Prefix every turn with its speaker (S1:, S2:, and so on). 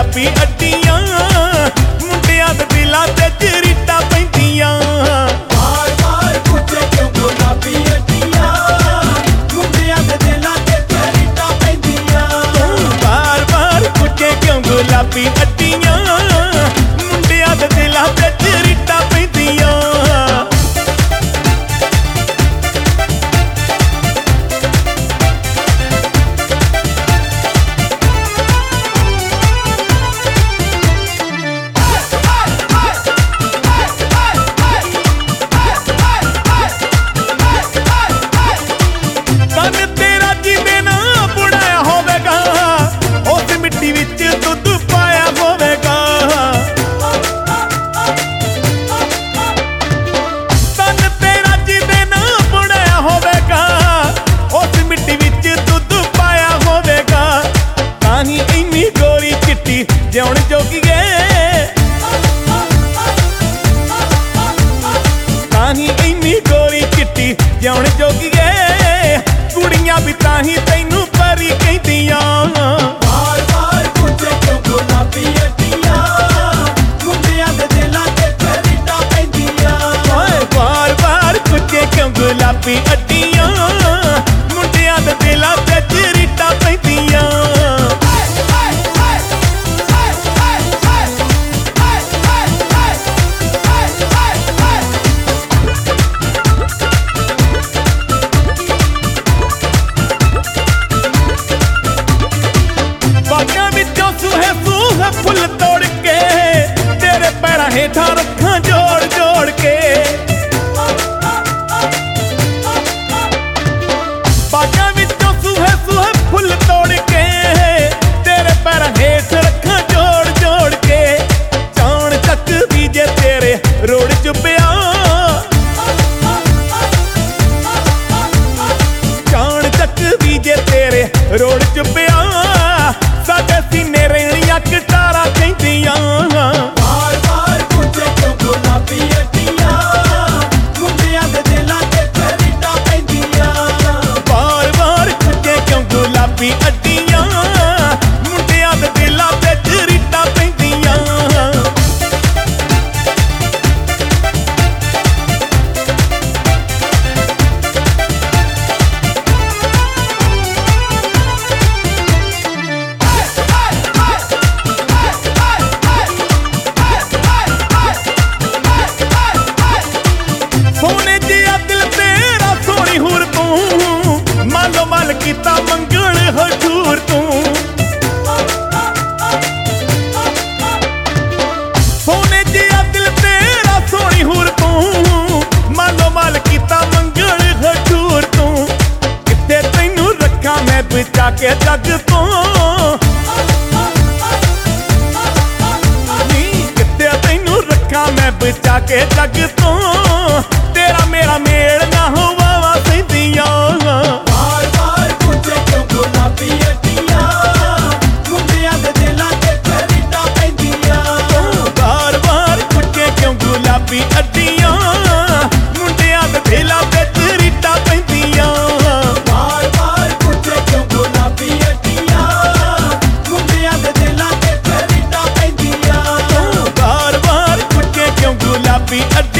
S1: ਗੁਲਾਬੀ ਅੱਡੀਆਂ ਮੁੰਡਿਆਂ ਦੇ ਦਿਲਾਂ ਤੇ ਝਰੀਟਾਂ ਪੈਂਦੀਆਂ
S2: ਵਾਰ ਵਾਰ ਪੁੱਛੇ ਕਿਉਂ ਗੁਲਾਬੀ ਅੱਡੀਆਂ ਮੁੰਡਿਆਂ ਦੇ ਦਿਲਾਂ ਤੇ ਝਰੀਟਾਂ ਪੈਂਦੀਆਂ
S1: ਵਾਰ ਵਾਰ ਪੁੱਛੇ ਕਿਉਂ ਗੁਲਾਬੀ ਅੱਡੀਆਂ ਮੁੰਡਿਆਂ ਦੇ ਦਿਲਾਂ ਤੇ ਝਰੀਟਾਂ ਪੈਂਦੀਆਂ ਜਿਉਣ ਜੋਗੀਏ ਤਾਹੀਂ ਇੰਨੀ ਗੋਰੀ ਚਿੱਟੀ ਜਿਉਣ ਜੋਗੀਏ ਕੁੜੀਆਂ ਵੀ ਤਾਹੀਂ ਤੈਨੂੰ ਪਰੀ ਕਹਿੰਦੀਆਂ
S2: ਵਾਰ ਵਾਰ ਪੁੱਛੇ ਕਿਉਂ ਗੁਲਾਬੀ ਅੱਡੀਆਂ ਮੁੰਡਿਆਂ ਦੇ ਦਿਲਾਂ ਤੇ ਝਰੀਟਾਂ ਪੈਂਦੀਆਂ
S1: ਵਾਰ ਵਾਰ ਪੁੱਛੇ ਕਿਉਂ ਗੁਲਾਬੀ ਅੱਡੀਆਂ ਮੁੰਡਿਆਂ ਦੇ ਦਿਲਾਂ ਤੇ ਝਰੀਟਾਂ ਪੈਂਦੀਆਂ ਫੁੱਲ ਤੋੜ ਕੇ ਤੇਰੇ ਪੈਰਾਂ ਹੇਠਾਂ ਰੱਖਾਂ ਜੋੜ ਜੋੜ ਕੇ ਬਾਗਾਂ ਵਿੱਚੋਂ ਸੂਹੇ ਸੂਹੇ ਫੁੱਲ ਤੋੜ ਕੇ ਤੇਰੇ ਪੈਰਾਂ ਹੇਠ ਰੱਖਾਂ ਜੋੜ ਜੋੜ ਕੇ ਚਾਣ ਚੱਕ ਵੀ ਜੇ ਤੇਰੇ ਰੋੜ ਚ ਪਿਆ ਚਾਣ ਚੱਕ ਵੀ ਜੇ ਤੇਰੇ ਰੋੜ ਚ ਪਿਆ ਸਾਡੇ ਸੀਨੇ ਰਹਿਣੀਆਂ ਕਟਾਰਾਂ ਕਹਿੰਦੀਆਂ
S2: ਵਾਰ ਵਾਰ ਪੁੱਛੇ ਕਿਉਂ ਗੁਲਾਬੀ ਅੱਡੀਆਂ ਮੁੰਡਿਆਂ ਦੇ ਦਿਲਾਂ ਤੇ ਝਰੀਟਾਂ ਪੈਂਦੀਆਂ
S1: ਵਾਰ ਵਾਰ ਪੁੱਛੇ ਕਿਉਂ ਗੁਲਾਬੀ ਅੱਡੀਆਂ ਮੁੰਡਿਆਂ ਦੇ ਦਿਲਾਂ ਤੇ ਝਰੀਟਾਂ ਪੈਂਦੀਆਂ ਕੀਤਾ ਮੰਗਣ ਹਜੂਰ ਤੂੰ ਸੋਨੇ ਜਿਹਾ ਦਿਲ ਤੇਰਾ ਸੋਹਣੀ ਹੂਰ ਤੂੰ ਮਾਲੋ ਮਾਲ ਕੀਤਾ ਮੰਗਣ ਹਜੂਰ ਤੂੰ ਕਿੱਥੇ ਤੈਨੂੰ ਰੱਖਾਂ ਮੈਂ ਬਚਾ ਕੇ ਜੱਗ ਤੋਂ ਨੀ ਕਿੱਥੇ ਤੈਨੂੰ ਰੱਖਾਂ ਮੈਂ ਬਚਾ ਕੇ ਜੱਗ ਤੋਂ ਤੇਰਾ ਮੇਰਾ ਮੇਲ ਨਾ ਹੋਵਾ ਸੈਂਦੀਆਂ
S2: ਗੁਲਾਬੀ ਅੱਡੀਆਂ ਮੁੰਡਿਆਂ ਦੇ ਦਿਲਾਂ ਤੇ ਝਰੀਟਾਂ ਪੈਂਦੀਆਂ
S1: ਵਾਰ ਵਾਰ ਪੁੱਛੇ ਕਿਉਂ ਗੁਲਾਬੀ ਅੱਡੀਆਂ ਮੁੰਡਿਆਂ ਦੇ ਦਿਲਾਂ ਤੇ ਝਰੀਟਾਂ ਪੈਂਦੀਆਂ
S2: ਵਾਰ ਵਾਰ ਪੁੱਛੇ ਕਿਉਂ ਗੁਲਾਬੀ ਅੱਡੀਆਂ ਮੁੰਡਿਆਂ ਦੇ ਦਿਲਾਂ ਤੇ ਝਰੀਟਾਂ ਪੈਂਦੀਆਂ
S1: ਵਾਰ ਵਾਰ ਪੁੱਛੇ ਕਿਉਂ ਗੁਲਾਬੀ ਅੱਡੀਆਂ